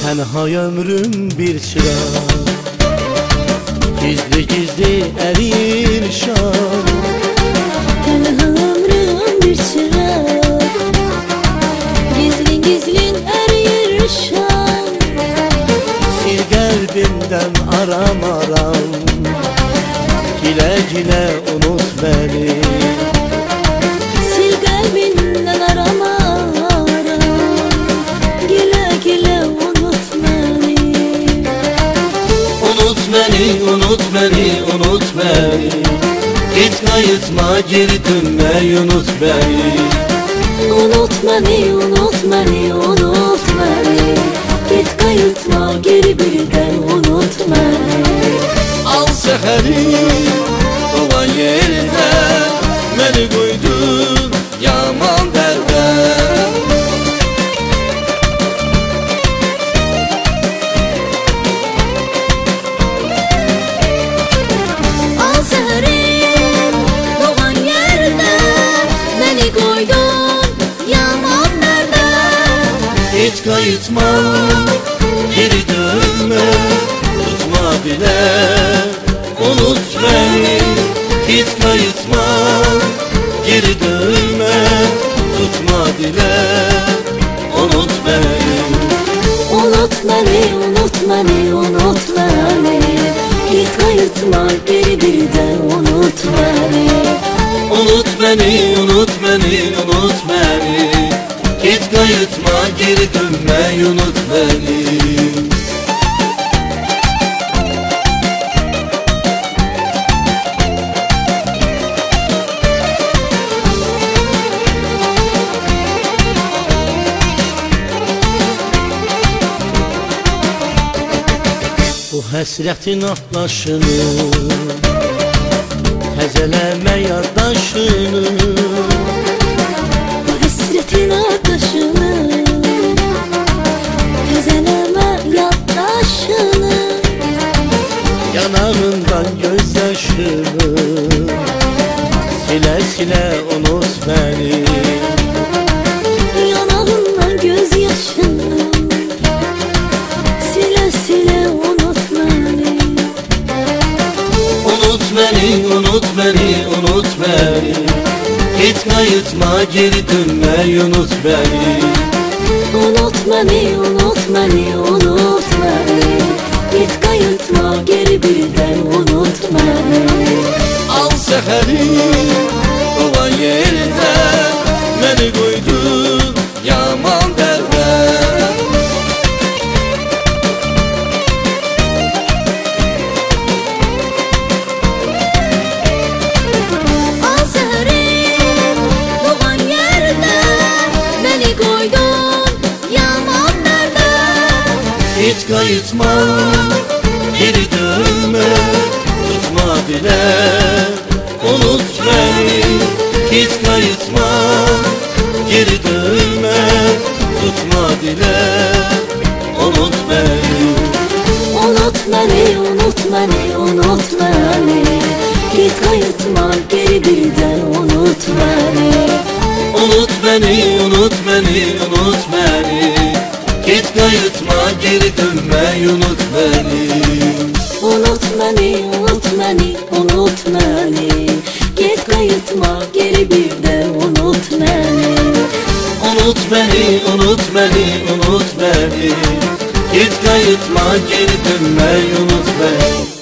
Tenha ömrüm bir çırak, gizli gizli eriyir şam. Tenha ömrüm bir çırak, gizli gizli eriyir şam. Sil kalbimden aram aram, gile gile unut beni. Sil kalbinden aram aram, gile gile unut beni. Unut beni, unut beni, unut beni. Git kayıtma, geri dönme, unut beni. Unut beni, unut beni, unut beni. Git kayıtma, geri birden unut beni. Al seheri olan yerde, beni koydun yaman derde. Al seherim doğan yerde, beni koydun yaman derde. Hiç kayıtma, geri dönme, tutma bile, unut beni. Hiç kayıtma, geri dönme, tutma bile, unut beni. Unut beni, unut beni, unut beni. Git kayıtma, geri birden unut beni. Unut beni, unut beni, unut beni. Git kayıtma, geri dönme, unut beni. Bu həsrətin atlaşını, təzələmə yaddaşını. Bu hasretin ateşini, tezeleme yaklaşını. Yanağından gözyaşını, sile sile unut beni. Yanağından gözyaşını, sile sile unut beni. Unut beni, unut beni, unut beni. Git kayıtma, geri dönme, unut beni. Unut beni, unut beni, unut beni. Git kayıtma, geri birden unut beni. Al seheri olan yerde, beni koydun yaman derde. Al seherim doğan yerde, beni koydun yaman derde. Hiç kayıtma, geri dönme, tutma bile, unut beni. Hiç kayıtma, geri dönme, tutma bile, unut beni. Unut beni, unut beni, unut beni. Git kayıtma, geri birden unut beni. Unut beni, unut beni, unut beni. Git kayıtma, geri dönme, unut beni. Unut beni, unut beni, unut beni. Git kayıtma, geri birden unut beni. Unut beni, unut beni, unut beni. Git kayıtma, geri dönme, unut beni.